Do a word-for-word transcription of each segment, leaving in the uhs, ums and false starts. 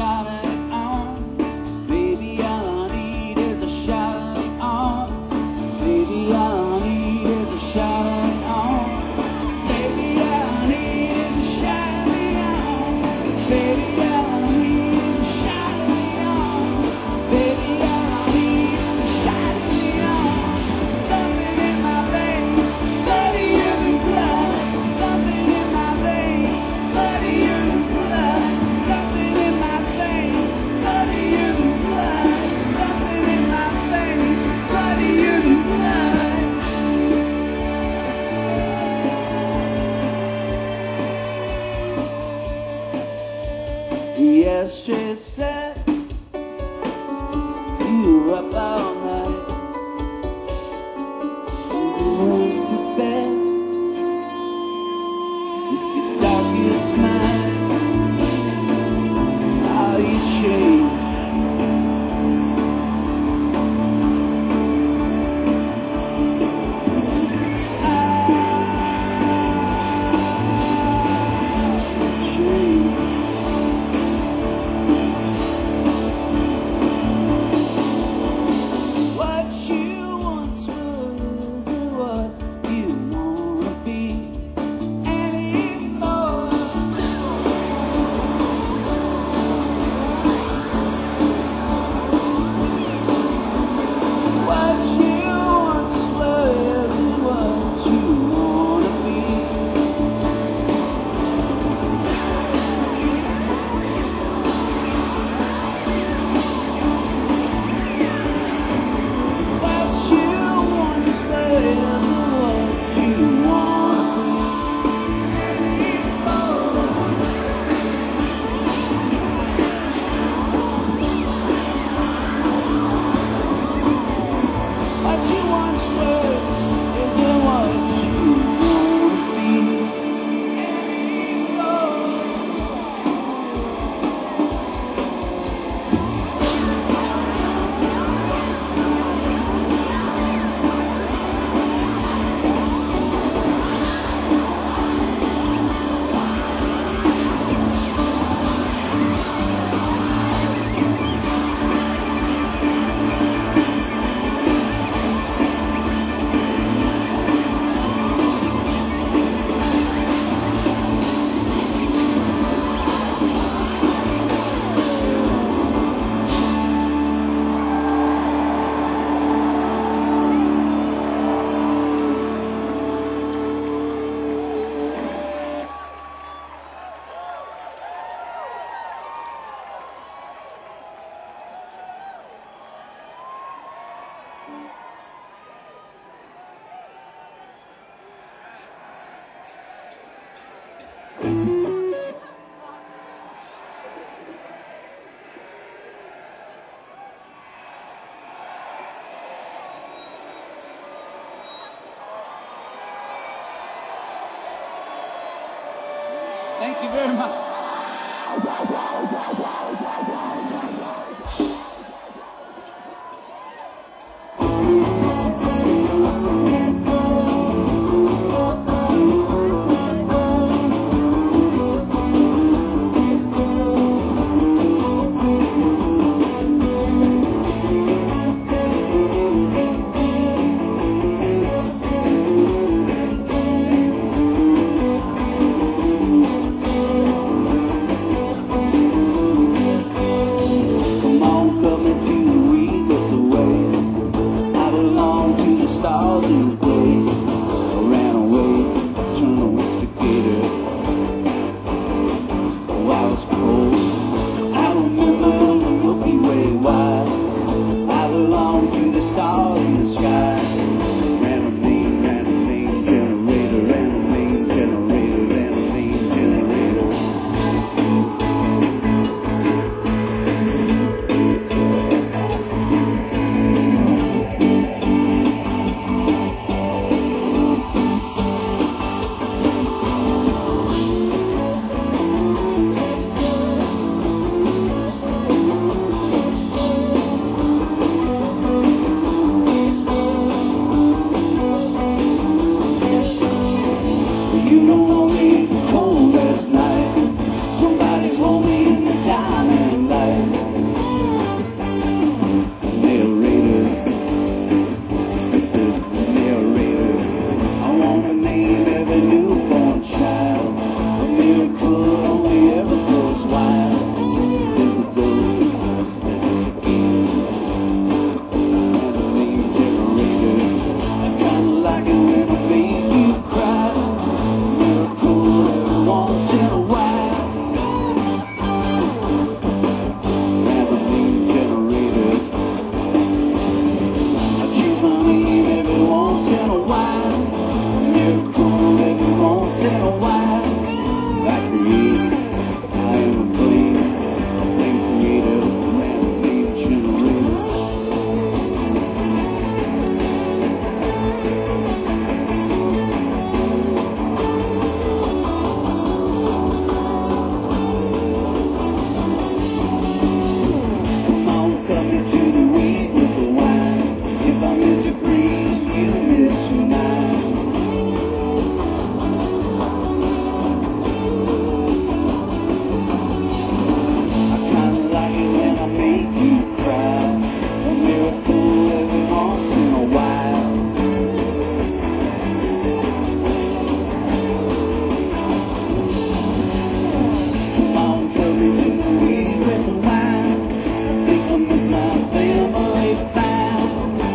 shining on. Baby, all I need is a shining on. Baby, all I need is a shining on. Baby, all I need is a shining on. Baby, all I need is a shining on. Baby, all I need is a shining on. Something in my veins, bloody human blood. Something in my veins, bloody human blood. Something in my veins, bloody human blood. Something in my veins, bloody human blood. Yes, she said you were up all night. You went to bed with your darkest night. How you changed. What you once were isn't what you wanna be anymore. What you once were isn't what you wanna be. What you once were isn't what you wanna be anymore. What you once were isn't what you wanna be anymore. Thank you very much. glass of wine. I think I miss my family fine.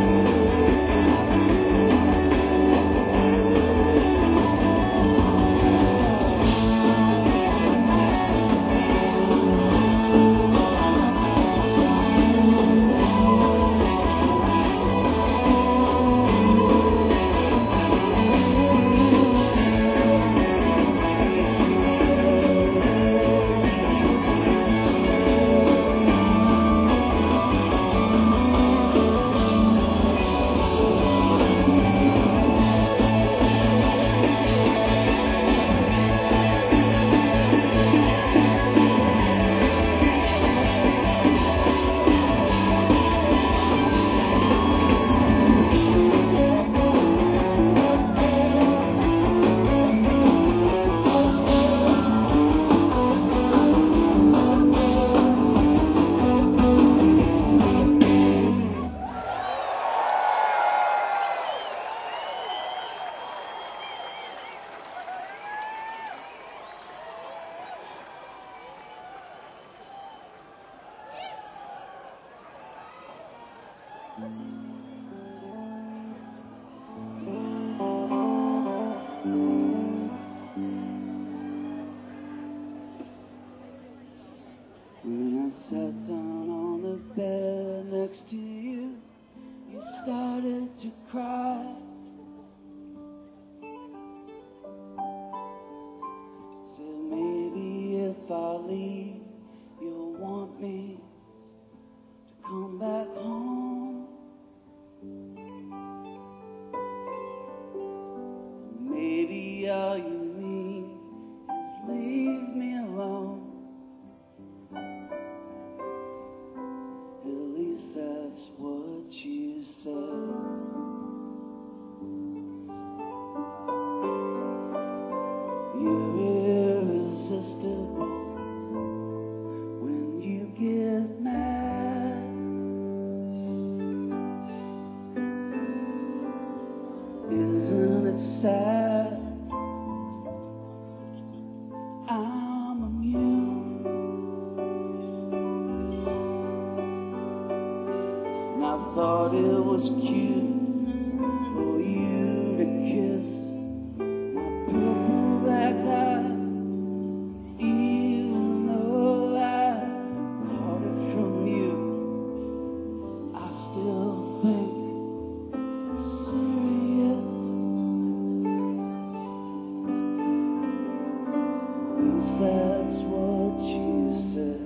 When I sat down on the bed next to you, you started to cry. Said maybe if I leave, you'll want me to come back home. Maybe all you mean is leave me alone. At least that's what you said. You're irresistible when you get mad. Isn't it sad? I'm immune. And I thought it was cute for you to kiss my purple black eye, even though I caught it from you. I still think it's serious. At least that's what you said.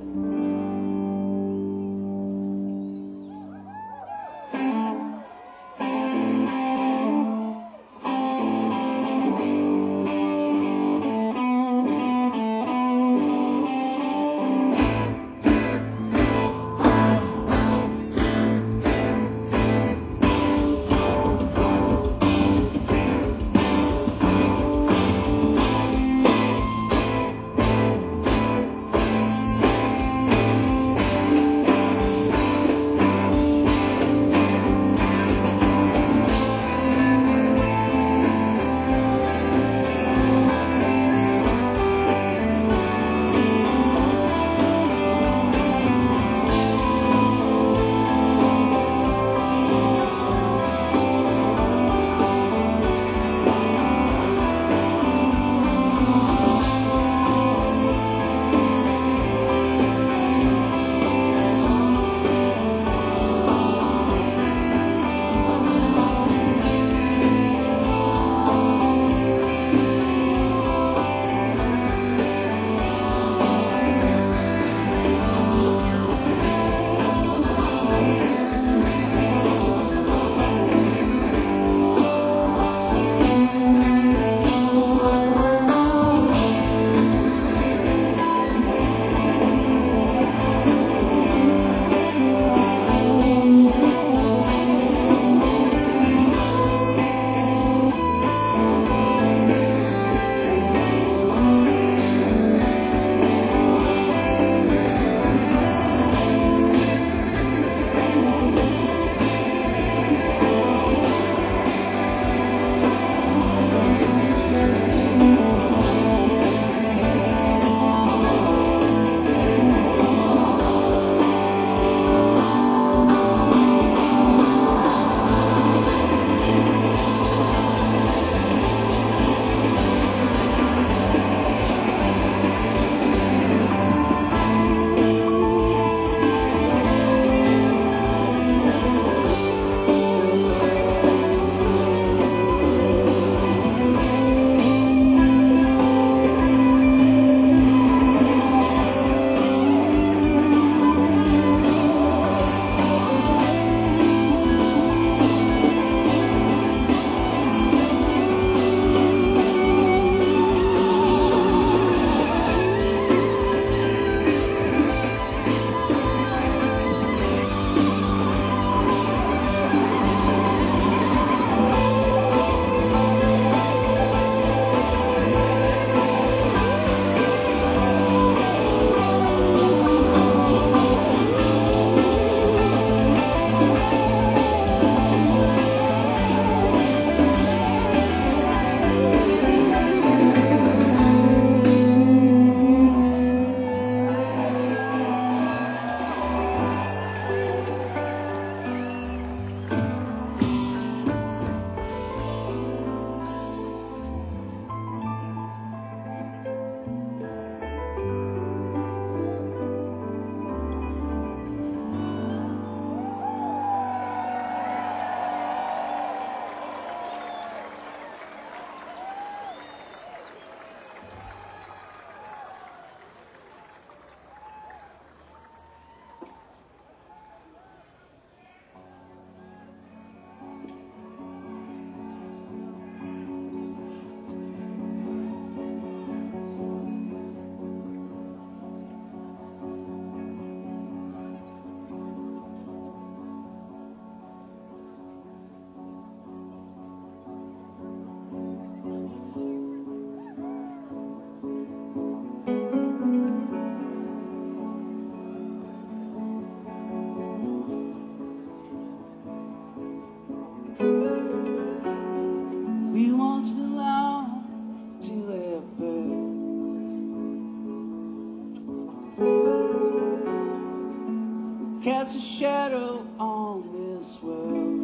cast a shadow on this world.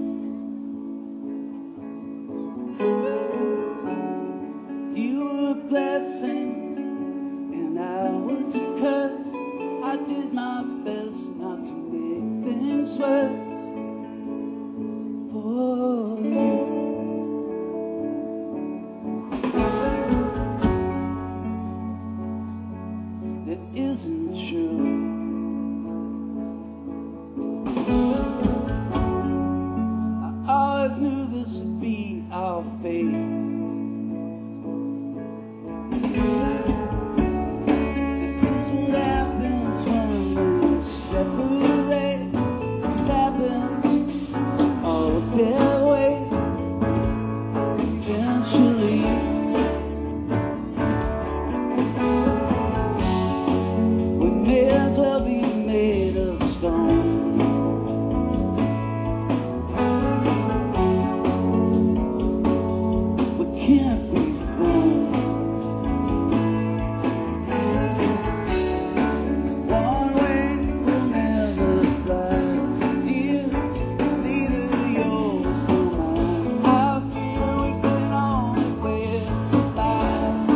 You were a blessing and I was a curse. I did my best not to make things worse for you. That isn't true. I always knew this would be our fate. This is what happens when we separate. This happens all their way. Eventually we may as well be made of stone. Can't be found. One way will never fly, dear. Neither yours nor mine. I feel we can only live life.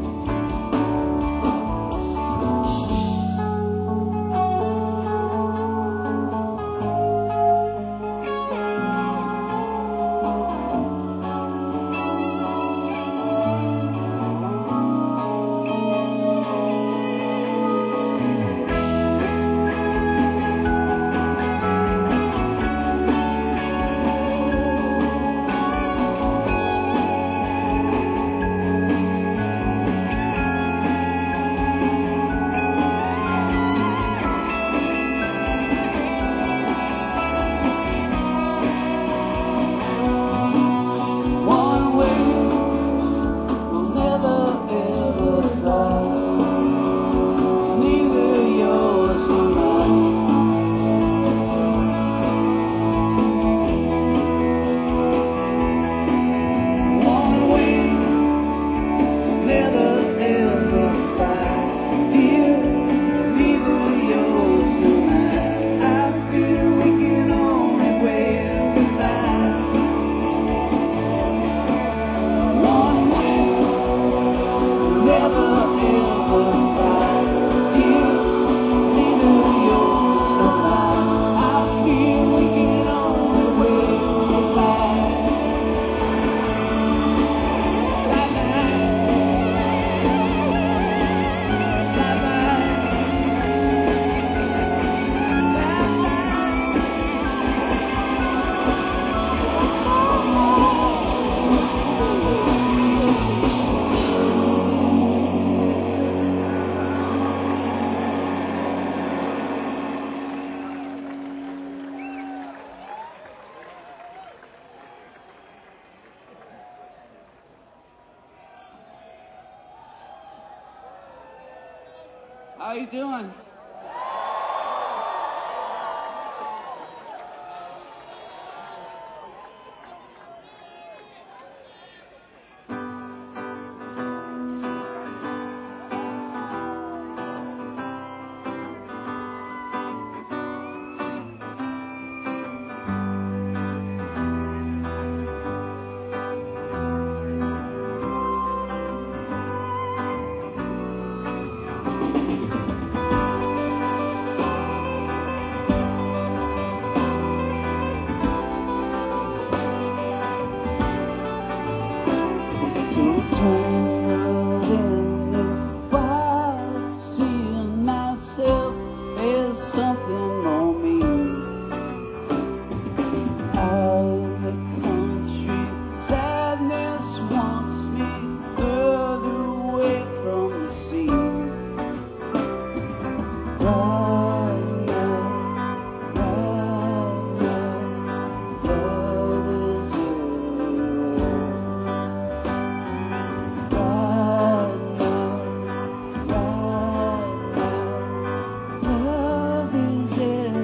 How you doing? Love is everywhere.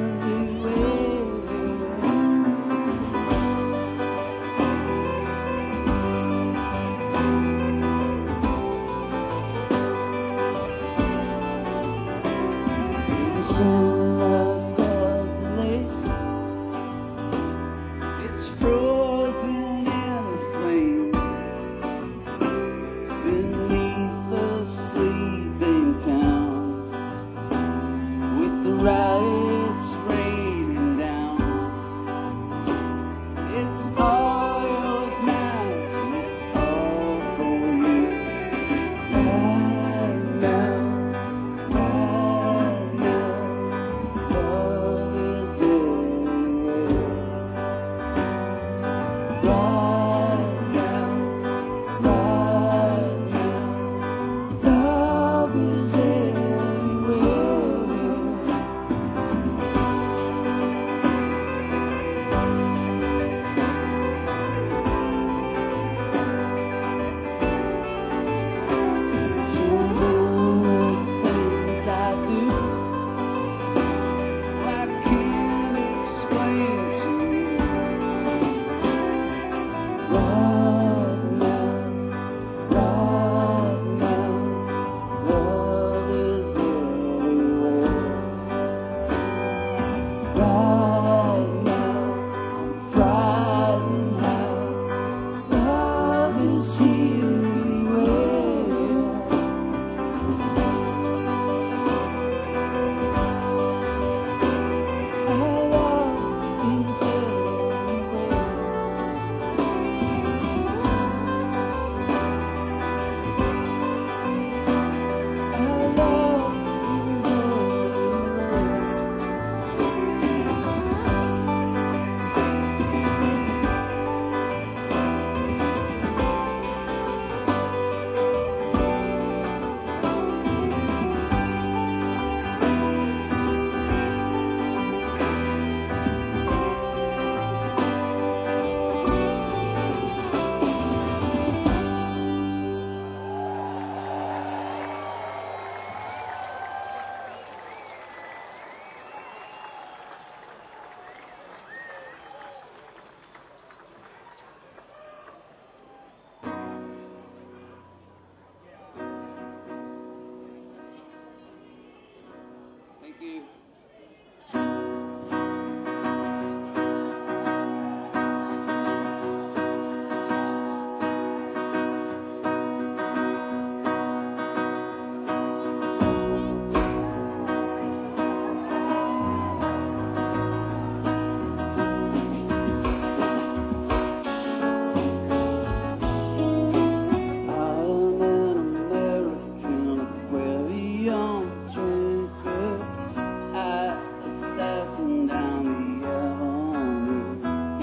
passing down the avenue.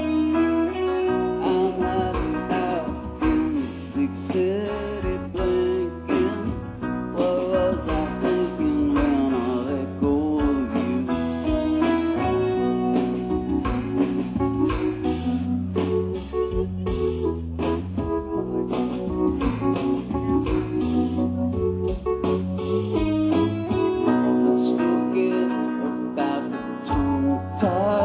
I'm hiding out in the big city blinking. What was I thinking when I let go of you? Let's forget about the tongue tie.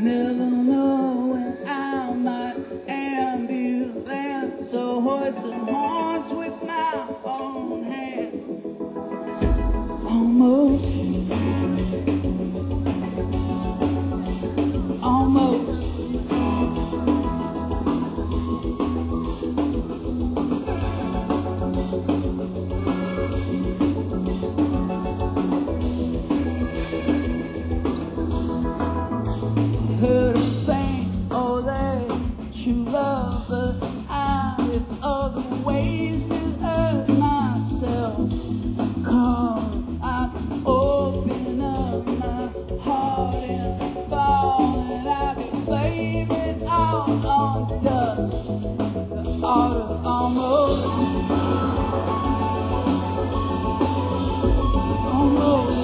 never know when I might ambulance or hoist some horns with my own hands. Almost, almost. Heard her saying, oh, they true love, but I with other ways to hurt myself. Cause I open up my heart and fall, and I can blame it all on dust. The art of almost, almost.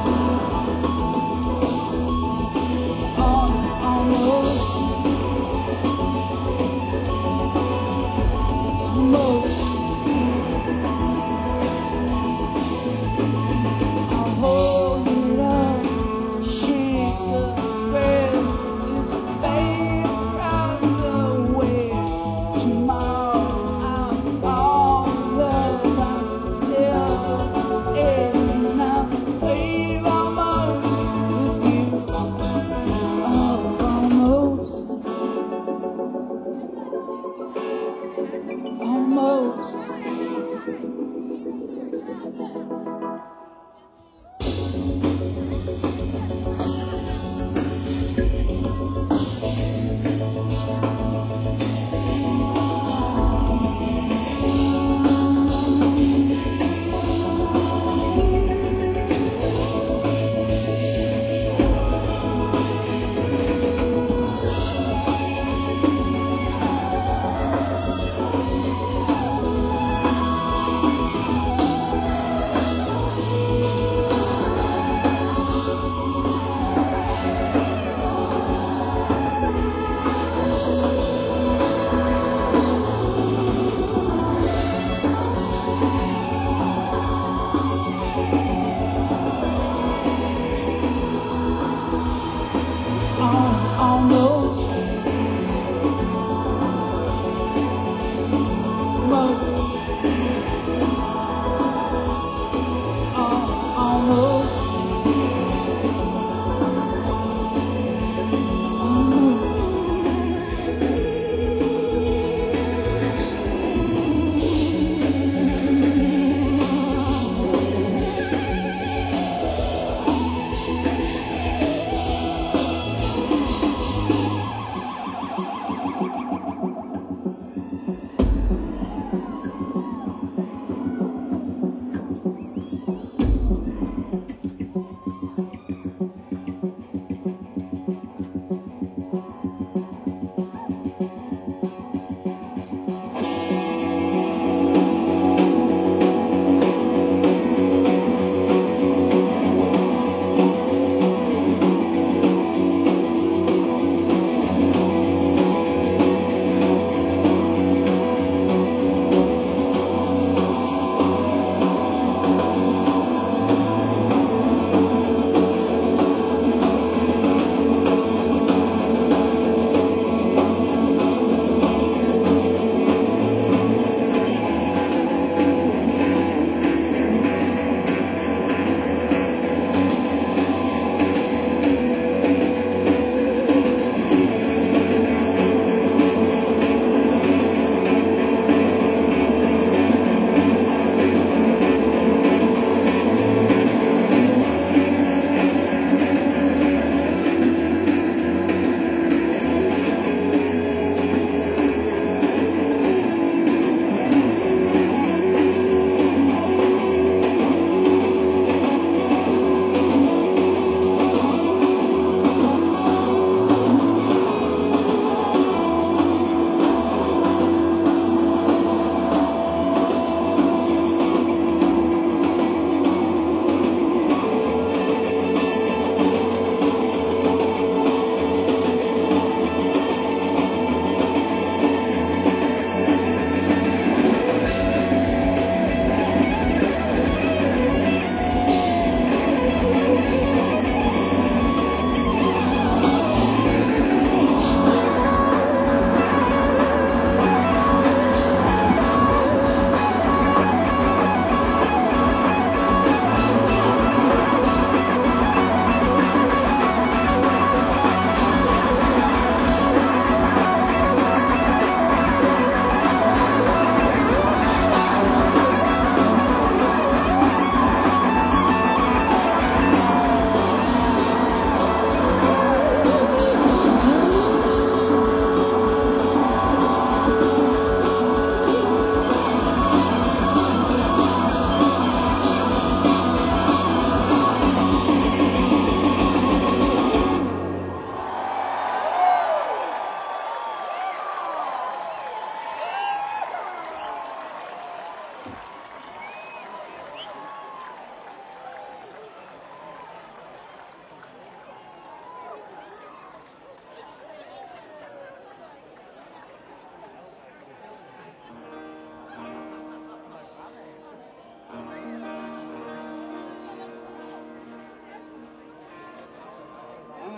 Almost.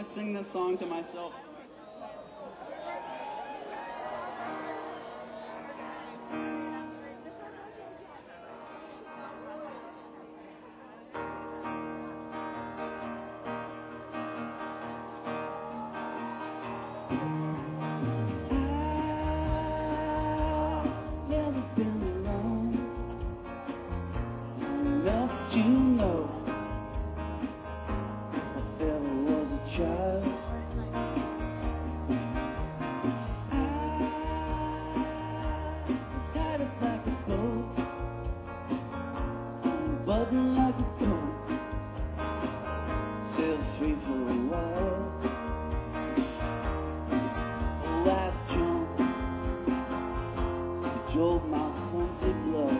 I sing this song to myself? To know if I ever was a child, I started like a boat, button like a coat, sail free for a while. Oh, I jumped to jolt my clumsy blood.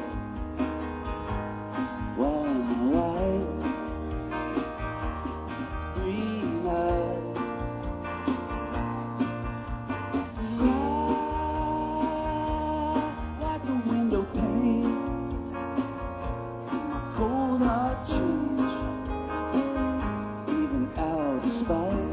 While in the light, green eyes cry like a window pane. My cold heart changed, even out of spite.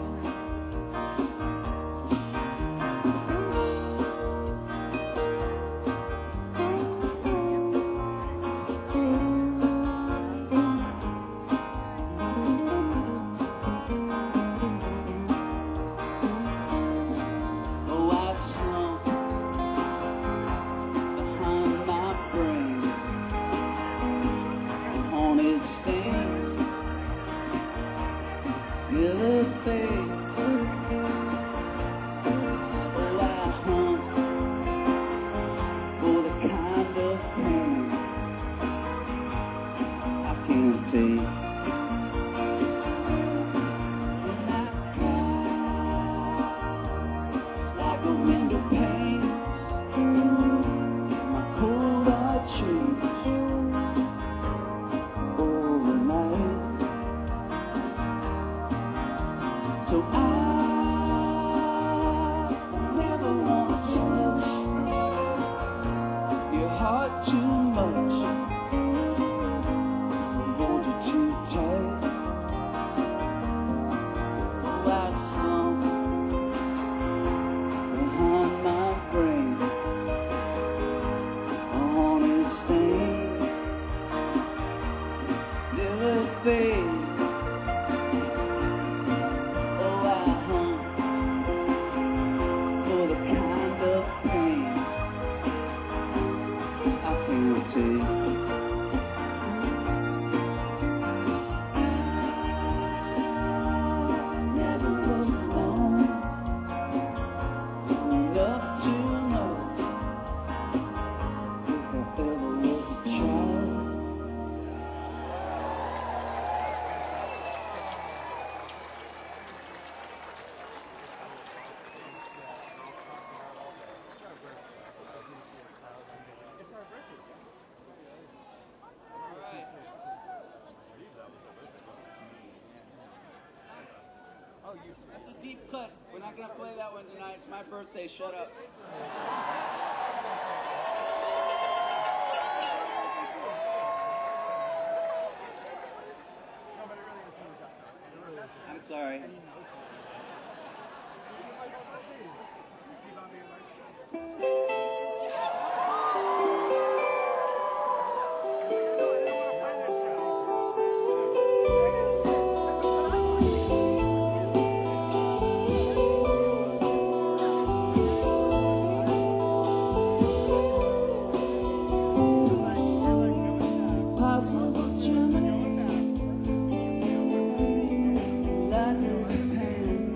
Never fades. Oh, I hunt for the kind of pain I can't take. And I cry like a window pane. My cold heart changed overnight. So I never want to touch your heart too much. Hold you too tight. Oh, I slump behind my brain. A haunted stain never fades. That's a deep cut. We're not gonna play that one tonight. It's my birthday. Shut up. I'm sorry. Possible journey, like a pen.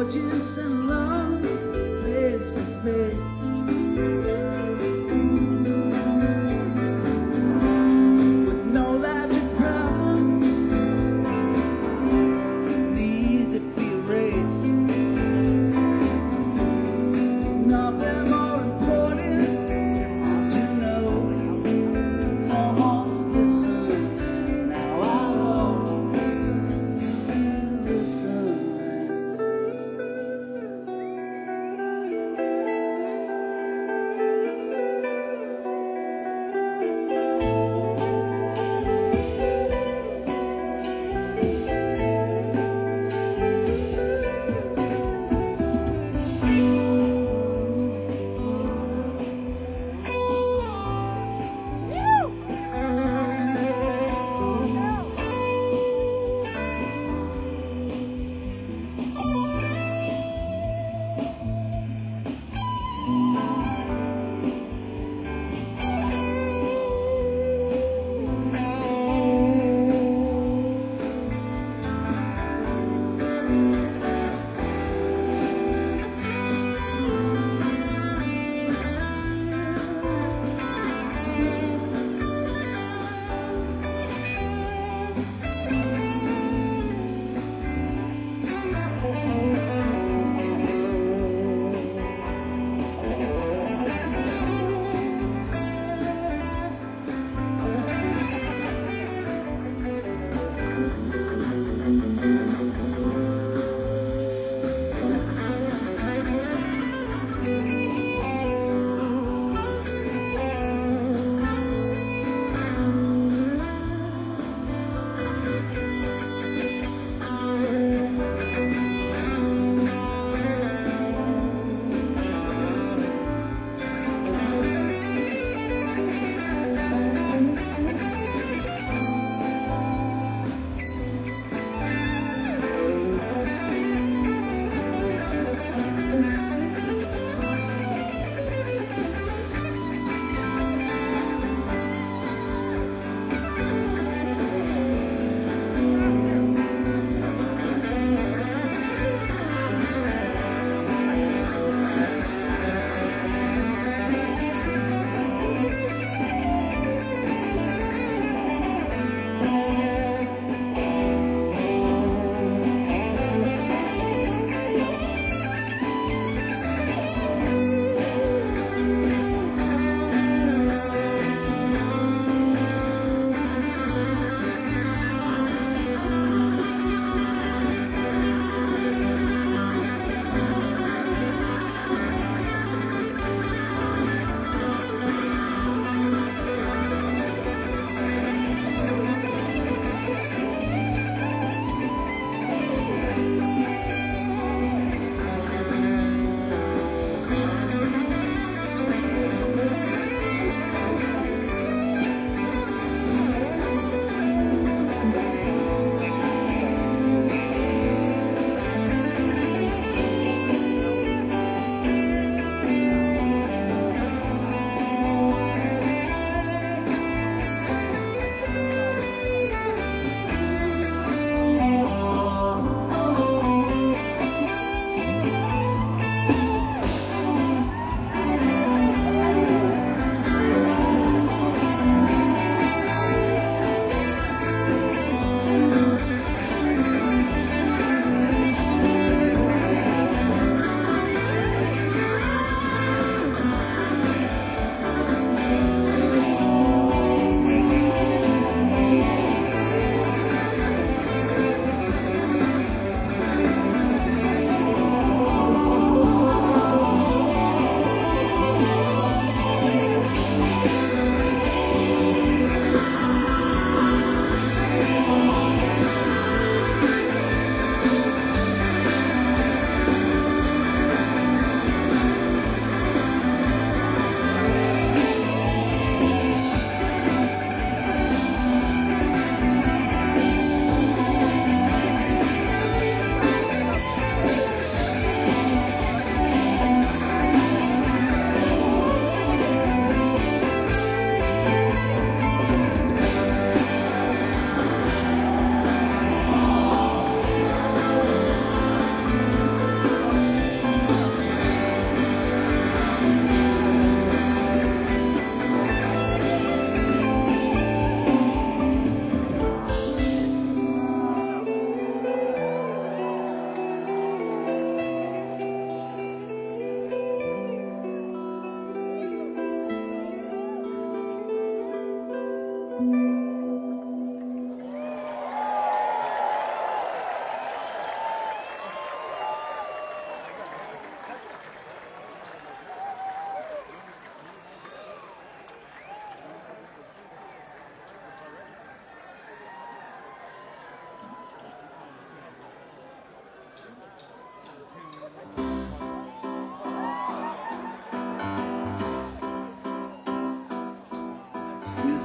gorgeous and love face to face. With no logic problems need to be erased. Nothing more important to know. Someone's listening. Now I know. Listen.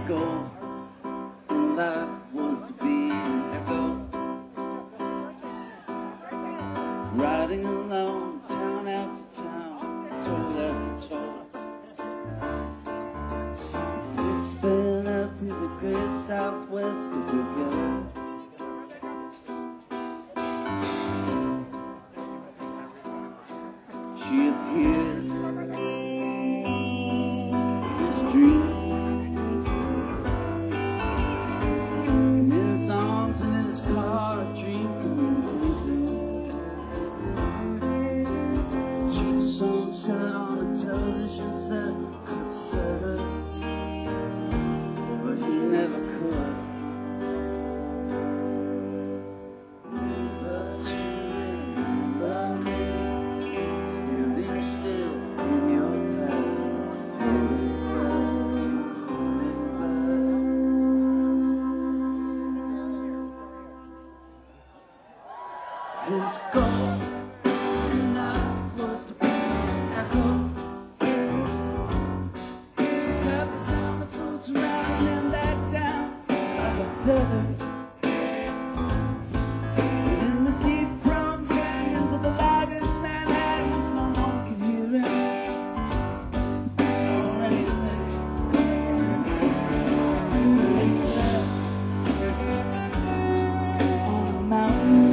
gold, and life was to be an echo. Riding along, town after town, toll after toll. It's been up through the great southwest of your gut. She appears in his dream, in his arms and in his car, a dream coming. Cheap sunset on a television set could upset her, but he never could. But you remember me, standing still in your past, floating past, floating by. His goal in life was to be an echo. Every time it floats around and back down like a feather. In the deep brown canyons of the lightest Manhattans, no one can hear him or anything. So they slept on a mountain,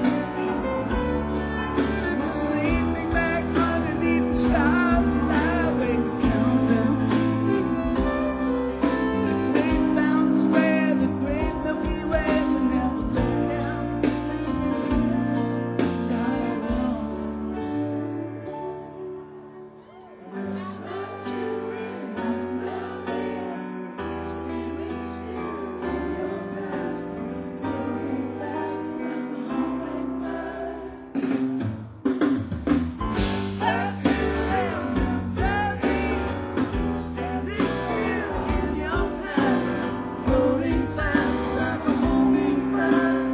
sleeping back underneath the stars, and I wait to count them. They found the square, the great Milky Way, but never let down. Died alone. But you remember me, standing still in your past, floating fast like a hummingbird. I can remember me, standing still in your past, floating fast like a hummingbird.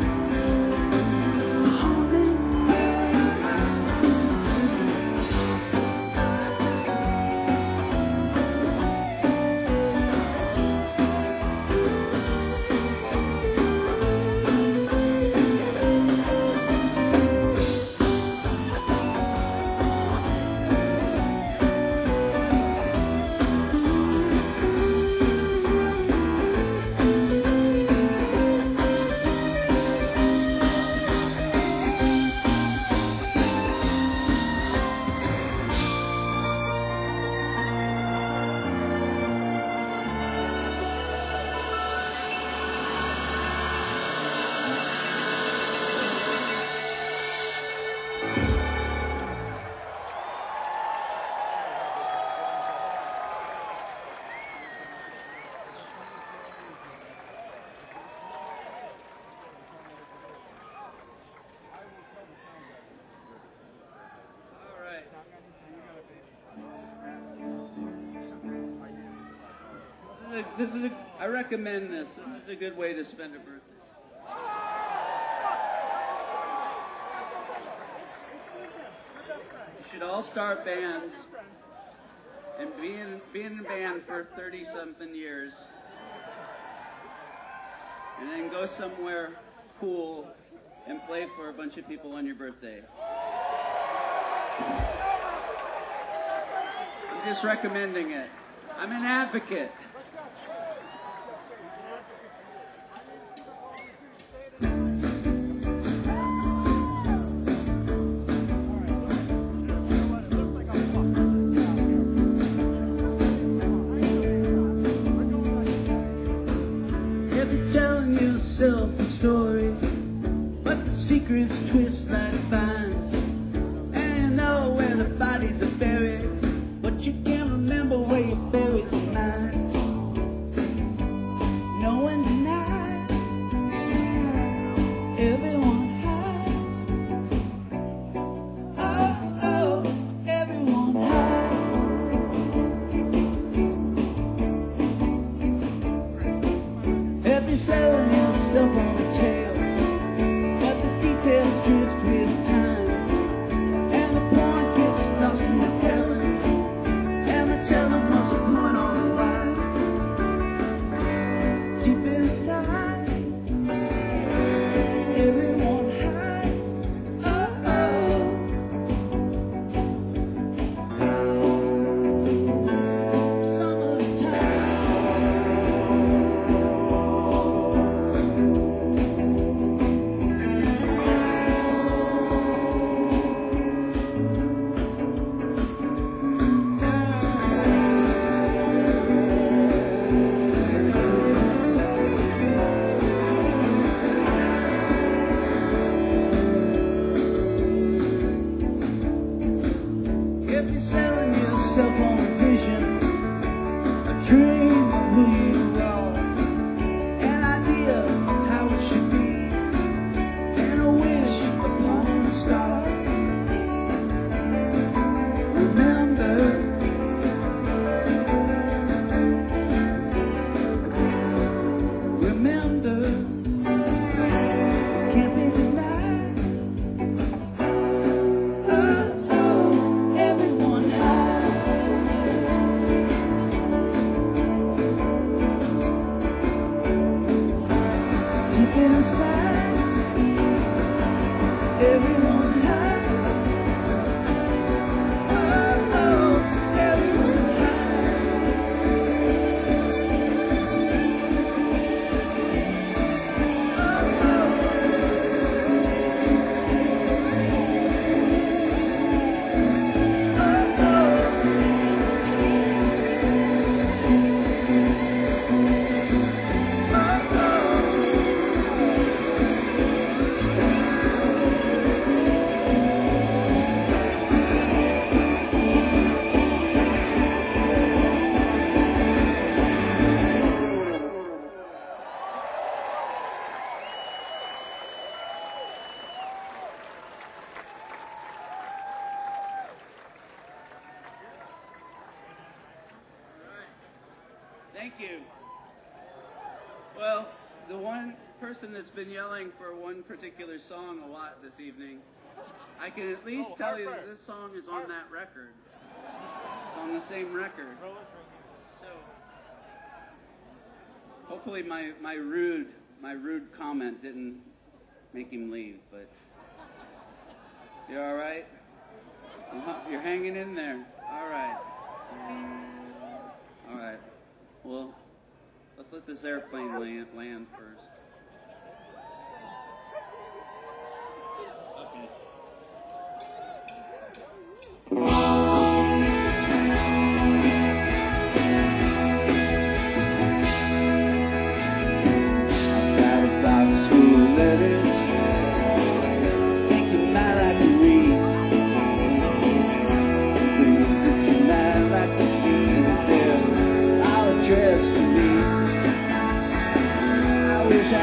All right. This is a, this is a, I recommend this. This is a good way to spend a birthday. You should all start bands and be in, be in a band for thirty something years. And then go somewhere cool and play for a bunch of people on your birthday. I'm just recommending it. I'm an advocate. You're telling yourself a story, but the secrets twist like vines. And you know where the bodies are buried, but you can't remember where you buried the minds. No one denies, everyone hides. Oh, oh, everyone hides. If you're selling yourself on a tale, but the details drift with if you're selling yourself on a vision, a dream of who you are, an idea of how it should be, and a wish upon a star. Remember, remember, can't be denied. Oh, oh, everyone has. Deep inside, everyone has. Oh, oh, everyone Thank you. Well, the one person that's been yelling for one particular song a lot this evening, I can at least Oh, tell you that Harper. this song is on Harper. that record. It's on the same record. So hopefully my, my rude my rude comment didn't make him leave, but you all right? You're hanging in there. All right. All right. Well, let's let this airplane land, land first. Okay. I've got a box full of letters, thinking might I can read. Things that you might like to see, that they're all addressed to me. I wish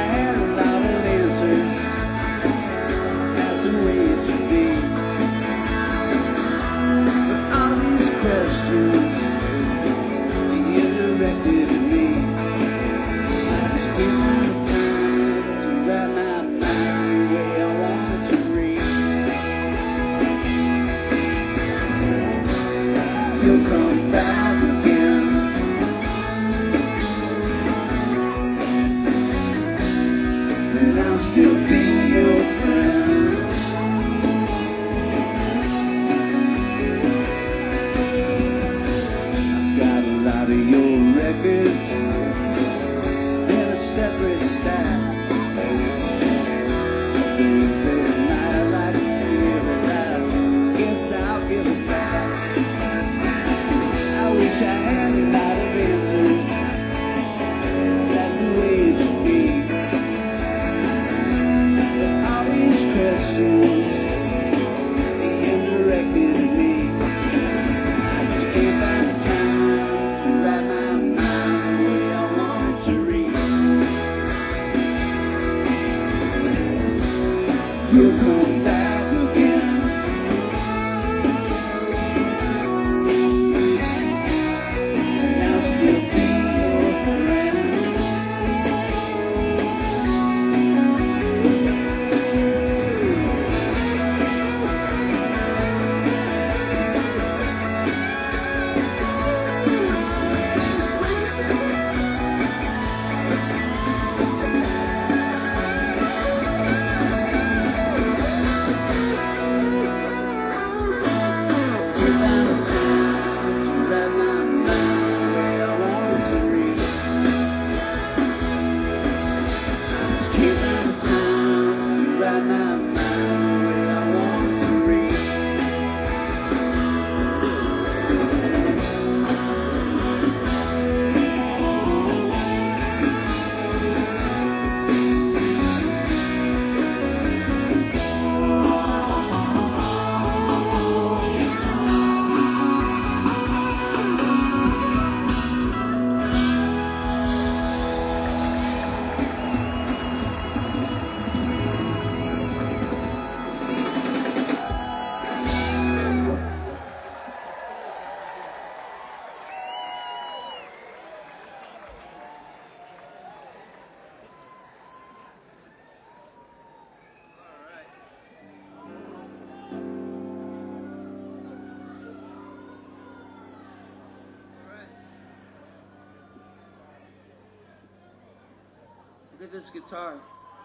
Look at this guitar.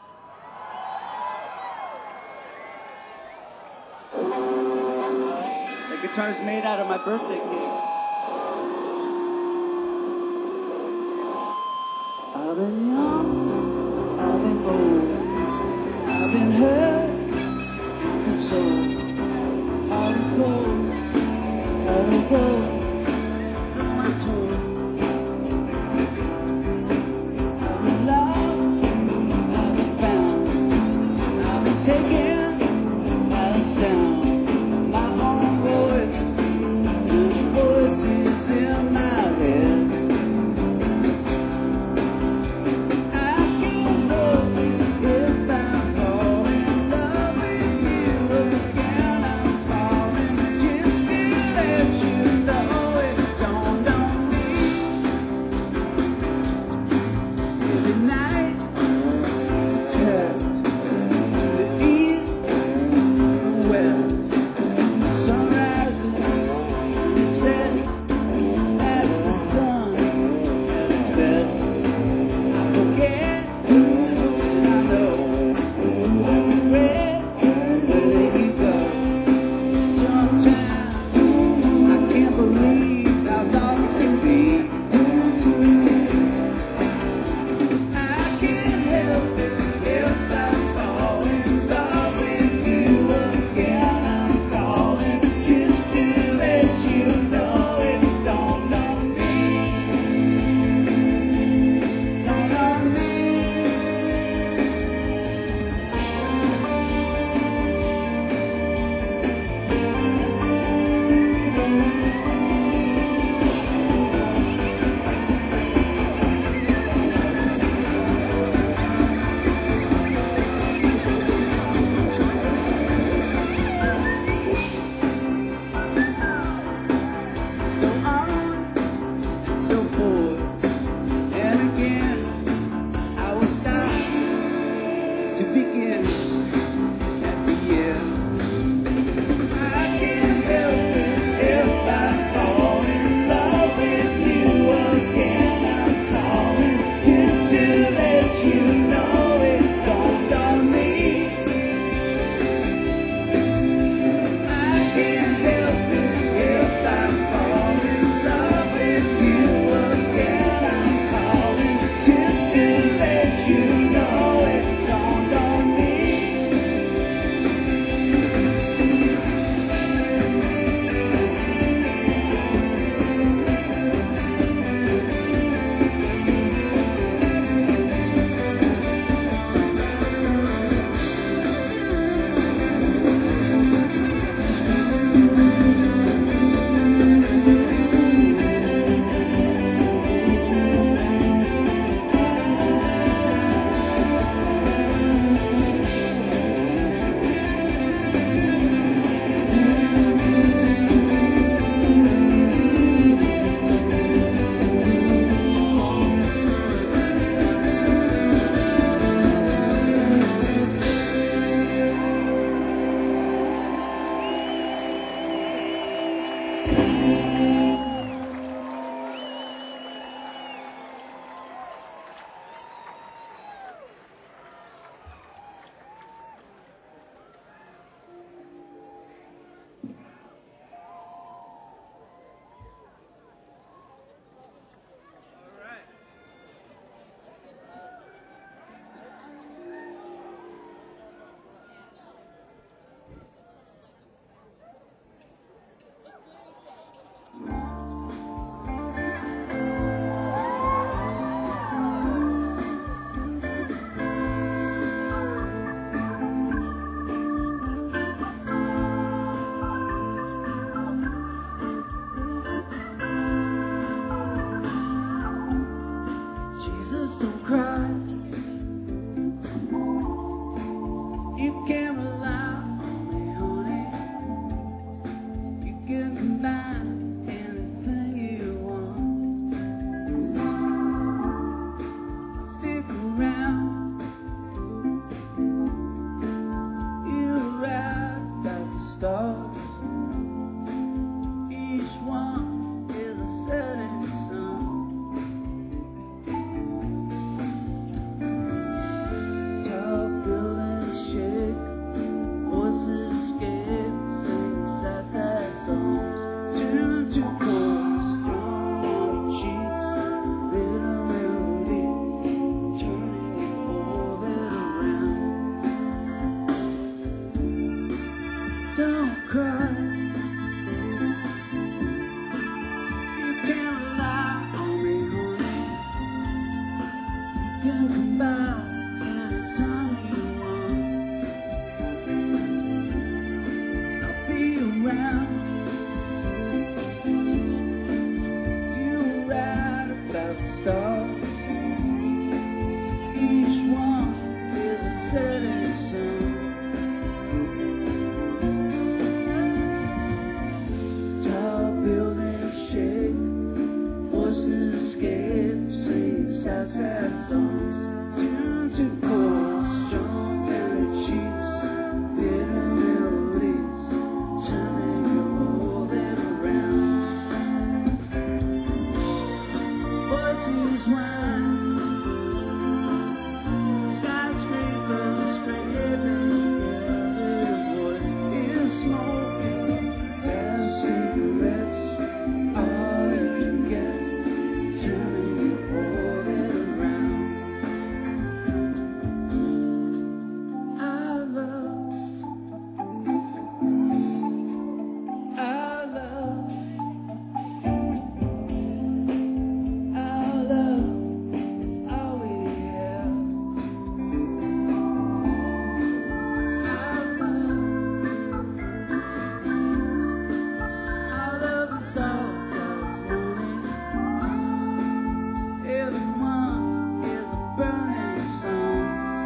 The guitar's made out of my birthday cake. I've been young, I've been old, I've been hurt, I've been sold, I've been cold, I've been cold, so I'm told. I've been lost, I've been found, I've been taken by the sound of my own voice, and the voices in my head. cry. You can rely on me, honey. You can come back anytime you want. I'll be around. You write about the stars. Each one is a setting sun. Tall buildings shake, voices escape, sing sad, sad songs. Tune to chords, strong down your cheeks, bitter melodies, turning your orbit around. Voices whine, skyscrapers scraping together. Your voice is smoking, as cigarettes all you can get, turning your orbit around. I love, I love, our love is all we have. Our love, our love is all that's morning. Everyone is a burning sun.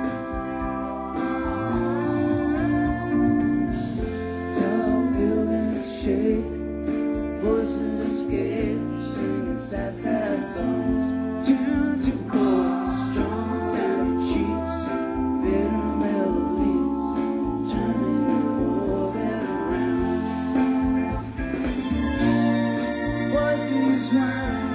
Tall buildings shake, voices escape, singing sad, sad songs. Tune to chords, strong down your cheeks, bitter melodies, turning your orbit around. Voices whine,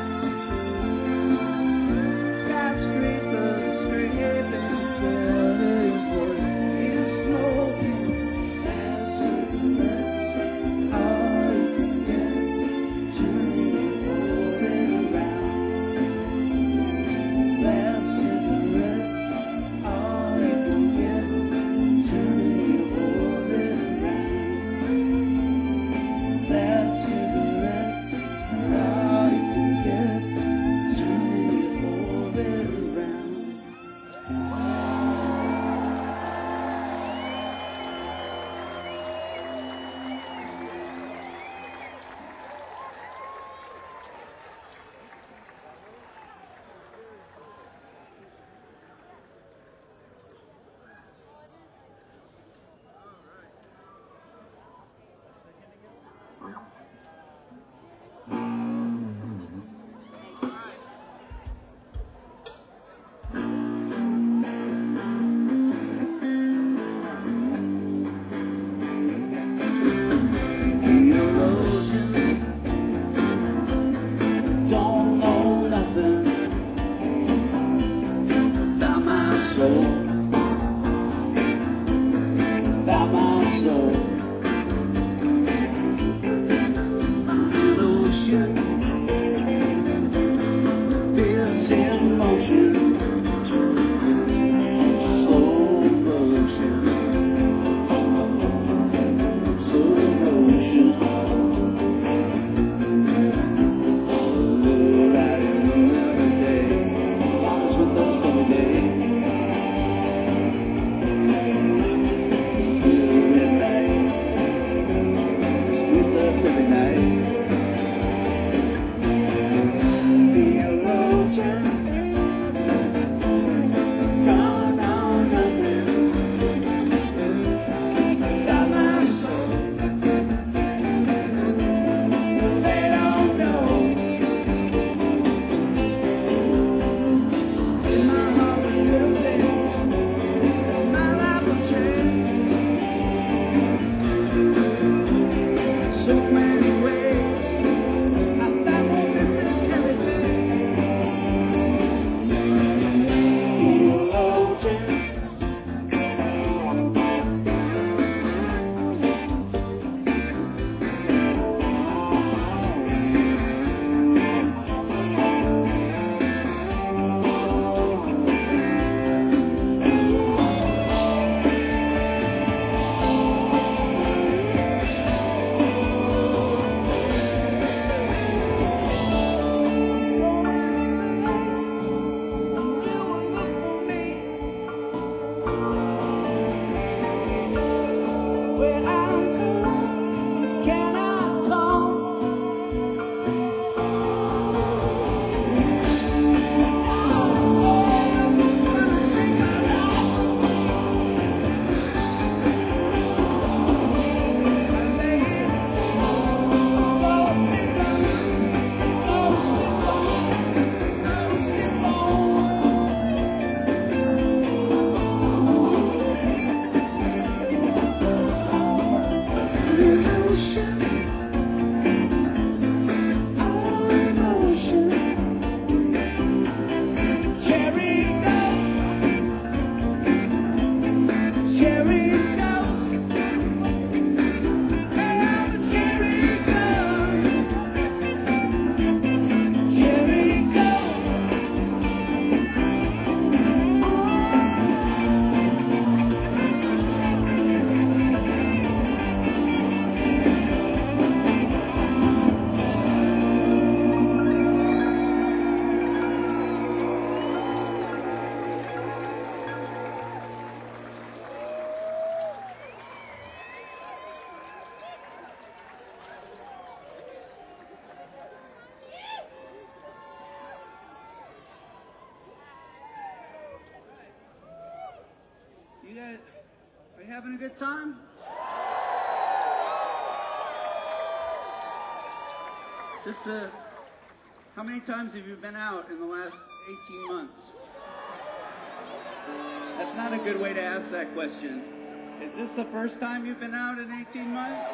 skyscrapers scraping together. Your voice is smoking, as cigarettes all you can get, turning your orbit around. Last cigarettes all you can get, turning your orbit around. Last cigarettes all you can get, turning your orbit around. The erosion, don't know nothing about my soul, about my soul. I'm an ocean, this in motion, slow motion, slow motion. Little riding every day, lies with us every day. Little red light, with us every night. The erosion, don't know nothing about my soul. They don't know. In my heart are little things that my life will change. So many ways I found we're missing everything. Theologian, You guys, are you having a good time? It's just uh, how many times have you been out in the last eighteen months? That's not a good way to ask that question. Is this the first time you've been out in eighteen months?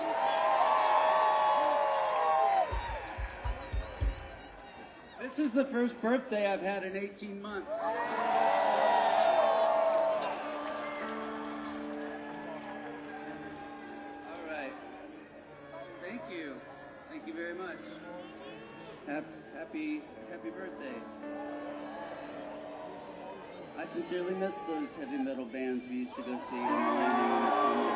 This is the first birthday I've had in eighteen months. Thank you very much. Happy, happy birthday. I sincerely miss those heavy metal bands we used to go see in the landing in the summer.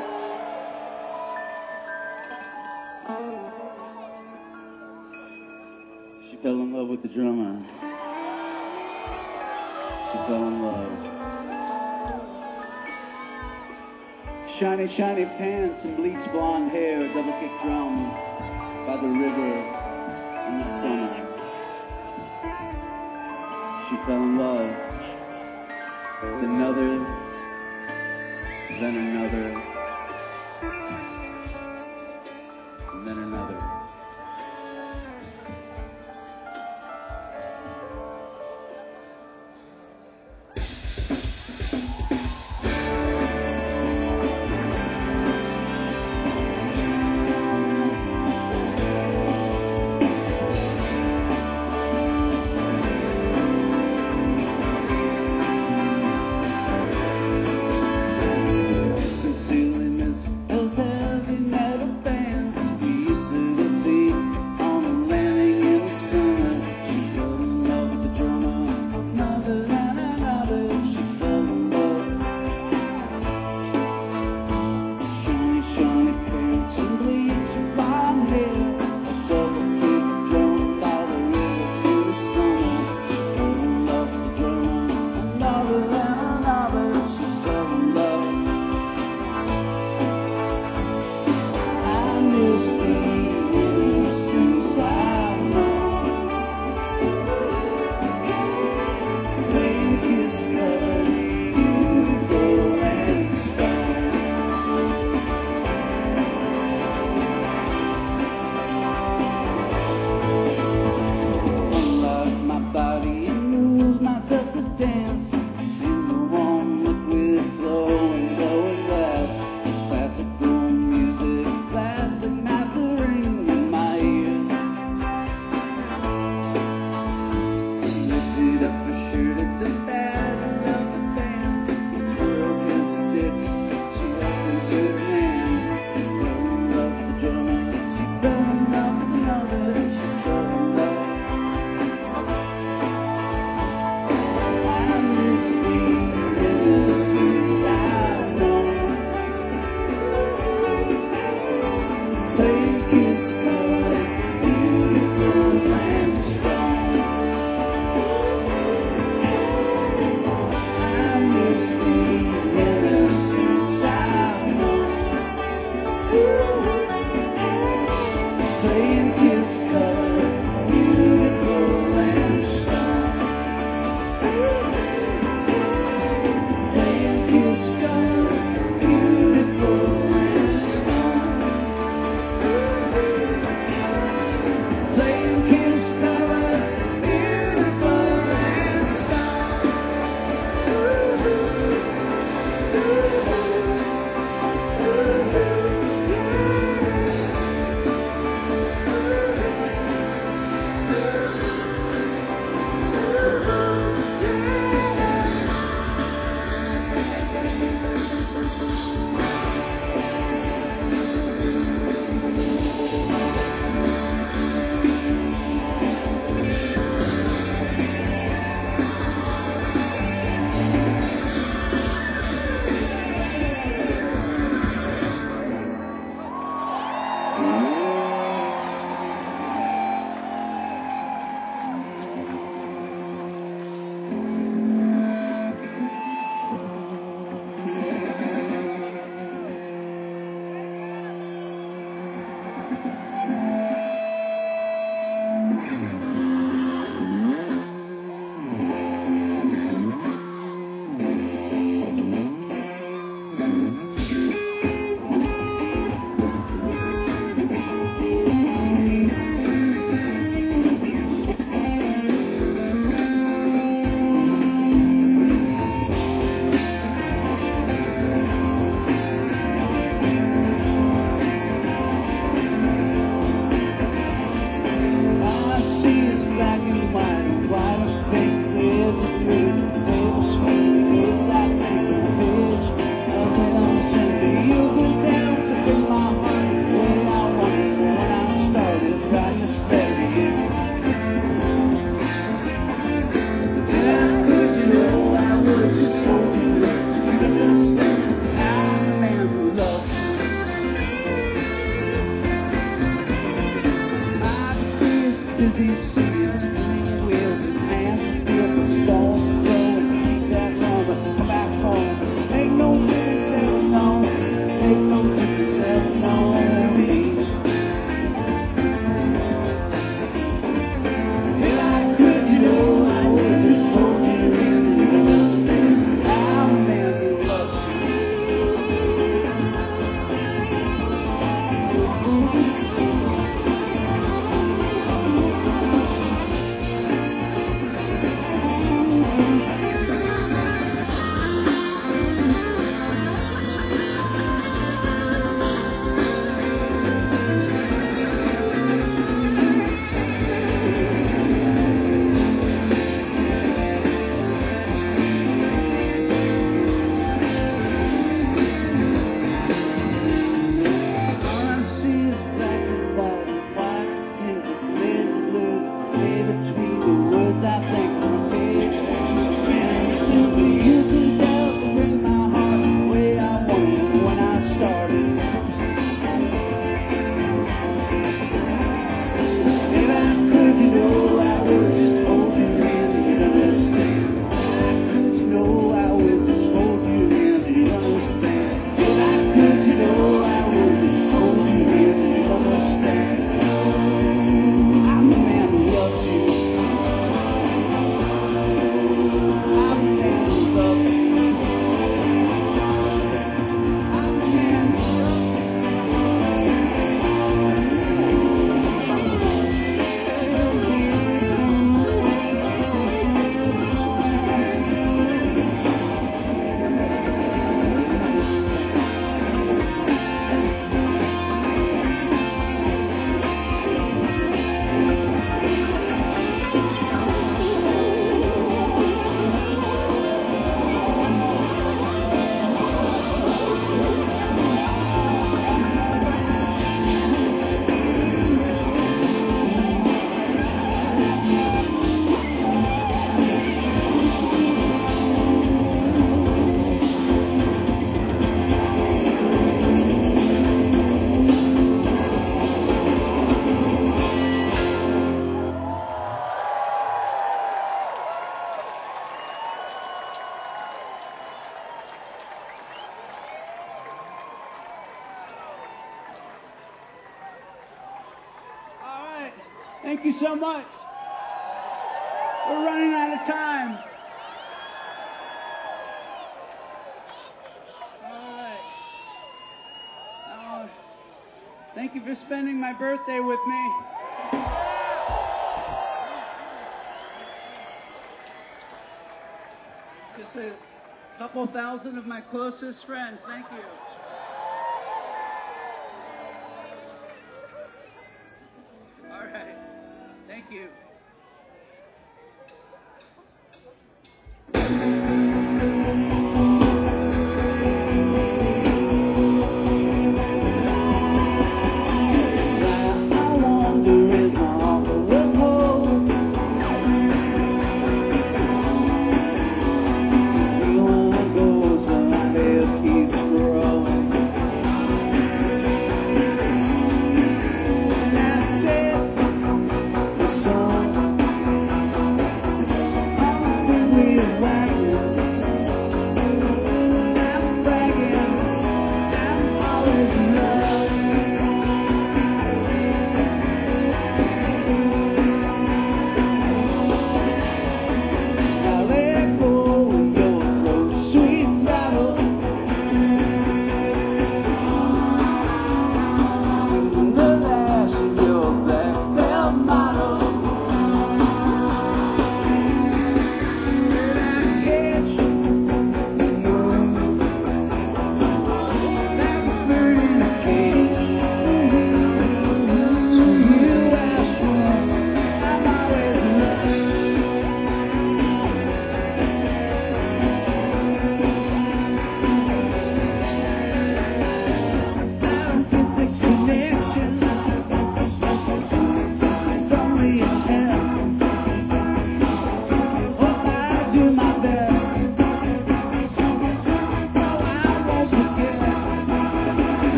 She fell in love with the drummer. She fell in love. Shiny, shiny pants and bleached blonde hair, double kick drum by the river in the summer. She fell in love with another, then another, and then another. busy singers, cleaning wheels and hands, feel stalls, throw and keep that run, come back home. Ain't no difference ever known, ain't no difference ever known me. If I could, you know, I would just hold you and understand how a man who loves Thank you so much. We're running out of time. All right. Uh, thank you for spending my birthday with me. Just a couple thousand of my closest friends. Thank you. All right. Thank you. Sun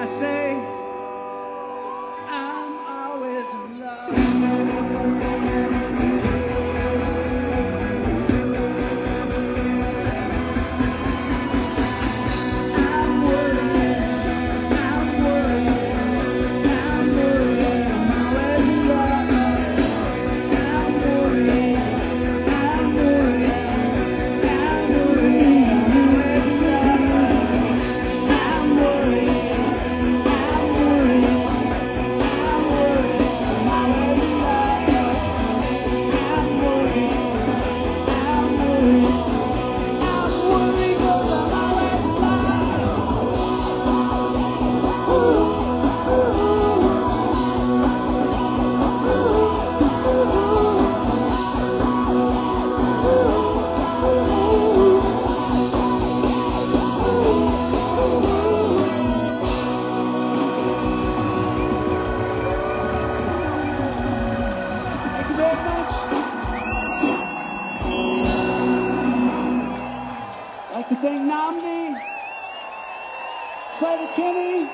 I say I'm always in love. I'm worried, I'm worried, I'm worried, I'm always in love. I'm worried, I'm worried, I'm worried, I'm always in love. I'm worried, I'm worried, I'm worried, I'm always in love. I'm worried, I'm worried, I'm worried 'cause I'm always in Thank you very much. I'd like to thank Namdi, Slater Kenny,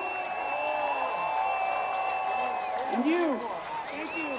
and you. Thank you.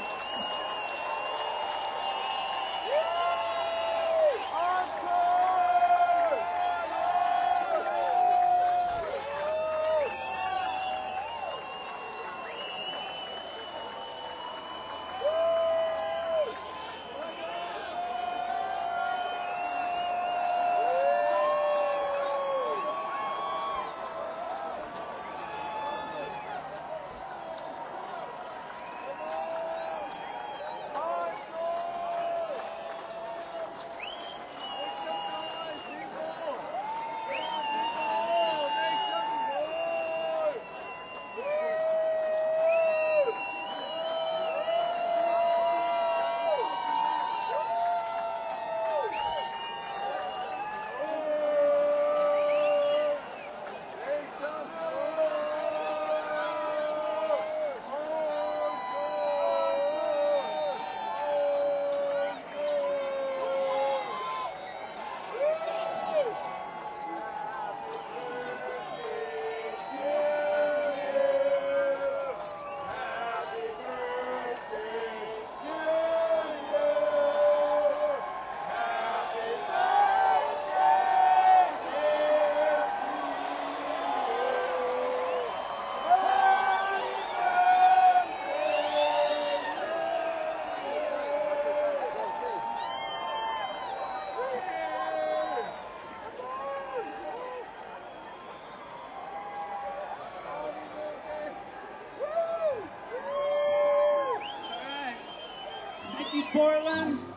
All right. Thank you, Portland.